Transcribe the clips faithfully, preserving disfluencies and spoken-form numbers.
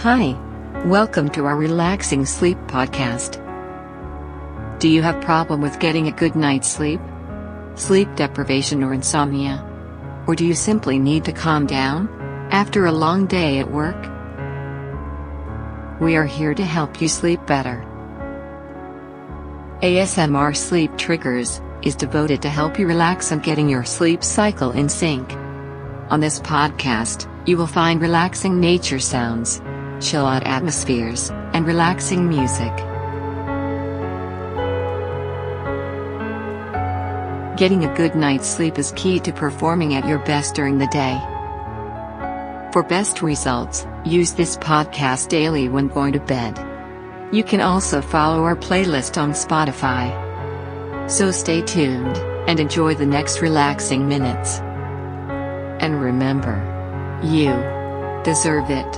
Hi, welcome to our Relaxing Sleep podcast. Do you have problem with getting a good night's sleep? Sleep deprivation or insomnia? Or do you simply need to calm down after a long day at work? We are here to help you sleep better. A S M R Sleep Triggers is devoted to help you relax and getting your sleep cycle in sync. On this podcast, you will find relaxing nature sounds, chill out atmospheres, and relaxing music. Getting a good night's sleep is key to performing at your best during the day. For best results, use this podcast daily when going to bed. You can also follow our playlist on Spotify. So stay tuned and enjoy the next relaxing minutes. And remember, you deserve it.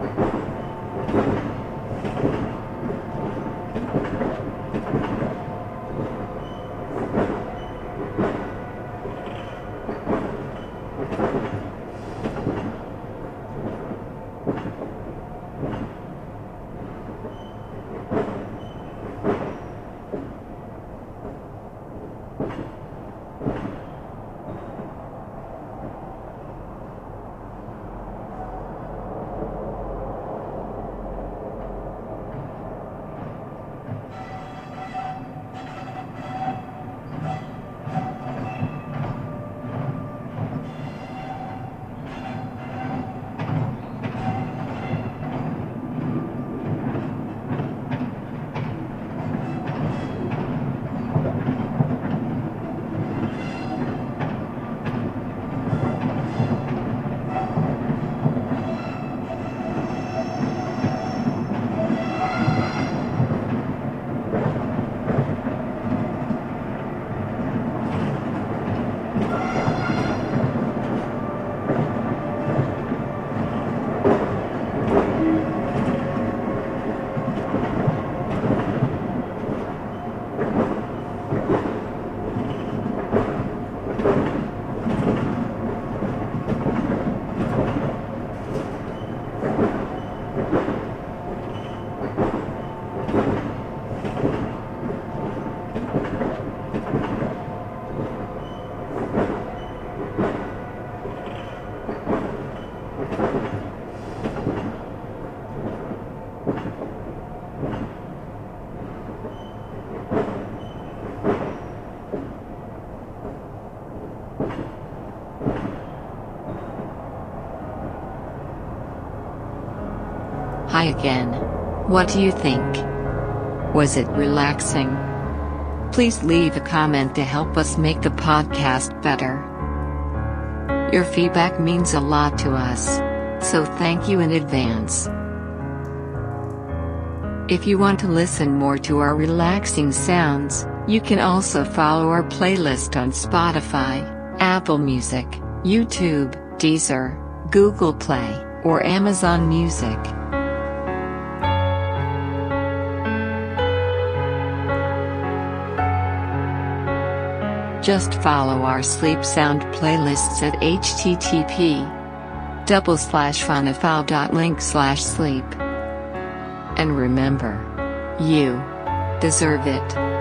Hi again. What do you think? Was it relaxing? Please leave a comment to help us make the podcast better. Your feedback means a lot to us, so thank you in advance. If you want to listen more to our relaxing sounds, you can also follow our playlist on Spotify, Apple Music, YouTube, Deezer, Google Play, or Amazon Music. Just follow our sleep sound playlists at http double slash funafile dot link slash sleep. And remember, you deserve it.